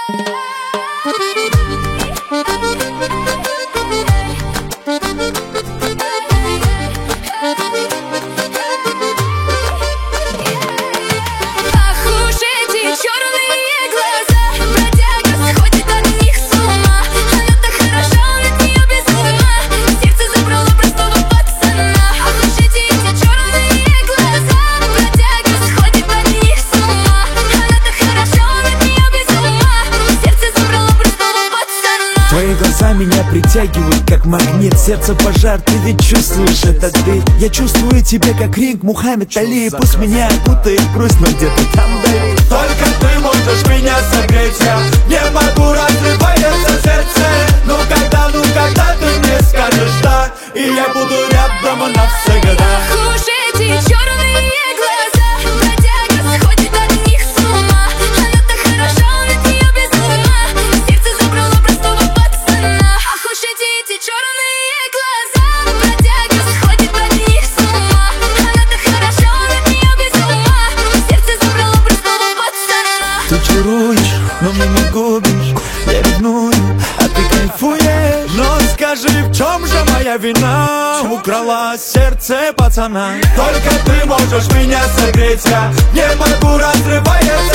Твои глаза меня притягивают, как магнит. Сердце пожар, ты ведь чувствуешь этот бит. Я чувствую тебя, как ринг Мухаммед Али. Пусть меня окутает грусть, но где-то там вдали. Только ты можешь меня согреть, я не могу, разрывается сердце. Ну когда ты мне скажешь да, и я буду рядом навсегда. Ах уж эти черные глаза, бродяга сходит от них с ума. Она так хороша, он от нее без ума. Сердце забрало простого пацана. Ах уж эти черные глаза, бродяга сходит от них с ума. Она так хороша, он от нее без ума. Сердце забрало простого пацана. Ты чаруешь, но меня не губишь. Я ревную, а ты кайфуешь. Но скажи, в чем же моя вина? Украла сердце пацана. Только ты можешь меня согреть, я не могу, разрывается